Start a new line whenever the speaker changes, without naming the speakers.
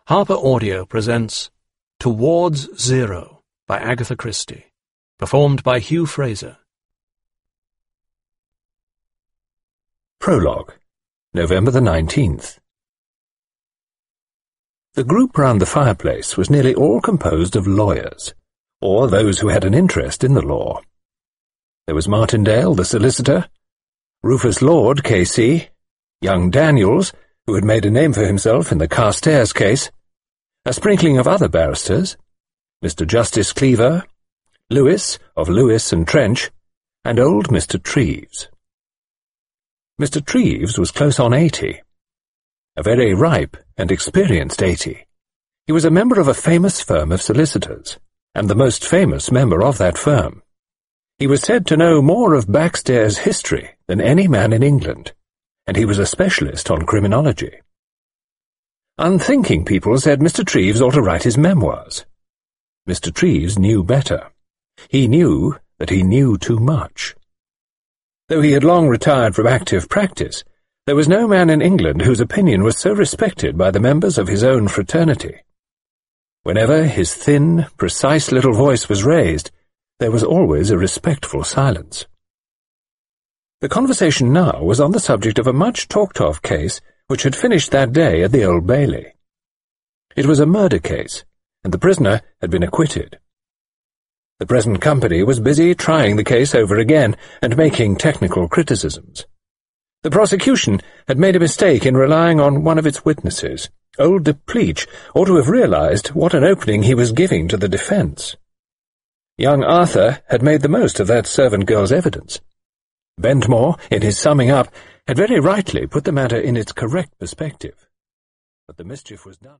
Harper Audio presents Towards Zero by Agatha Christie, performed by Hugh Fraser.
Prologue, November the 19th. The group round the fireplace was nearly all composed of lawyers, or those who had an interest in the law. There was Martindale, the solicitor, Rufus Lord, K.C., young Daniels, who had made a name for himself in the Carstairs case, a sprinkling of other barristers, Mr. Justice Cleaver, Lewis of Lewis and Trench, and old Mr. Treves. Mr. Treves was close on 80, a very ripe and experienced 80. He was a member of a famous firm of solicitors, and the most famous member of that firm. He was said to know more of Backstairs history than any man in England, and he was a specialist on criminology. Unthinking people said Mr. Treves ought to write his memoirs. Mr. Treves knew better. He knew that he knew too much. Though he had long retired from active practice, there was no man in England whose opinion was so respected by the members of his own fraternity. Whenever his thin, precise little voice was raised, there was always a respectful silence. The conversation now was on the subject of a much-talked-of case which had finished that day at the Old Bailey. It was a murder case, and the prisoner had been acquitted. The present company was busy trying the case over again and making technical criticisms. The prosecution had made a mistake in relying on one of its witnesses. Old Depleach ought to have realized what an opening he was giving to the defense. Young Arthur had made the most of that servant girl's evidence. Ventmore, in his summing up, had very rightly put the matter in its correct perspective. But the mischief was done.